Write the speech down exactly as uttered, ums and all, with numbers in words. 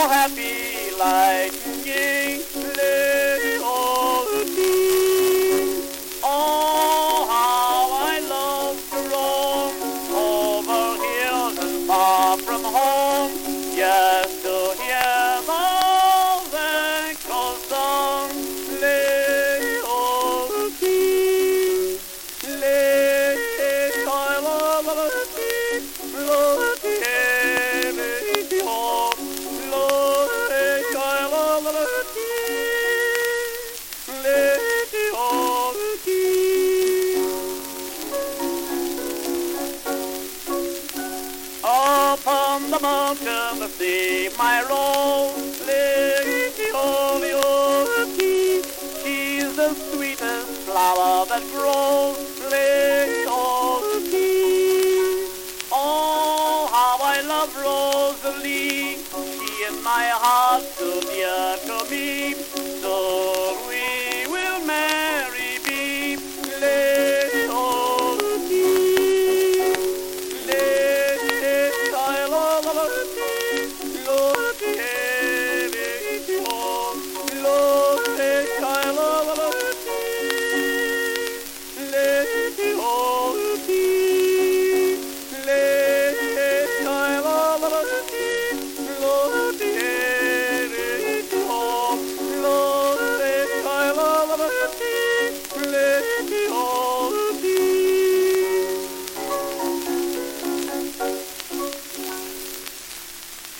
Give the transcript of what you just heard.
happy lightning, Leonie. Oh, how I love to roam over hills and far from home, just to hear those echo songs, Leonie. Leonie, I love Leonie, Leonie, home. Leonie, I love Leonie, Leonie. Upon the mountain to see my rose, Leonie. She's the sweetest flower that grows, Leonie. Oh, how I love Rosalie, she in my heart so dear to me. So we will marry, be Leonie. Leonie, I love Leonie, Leonie.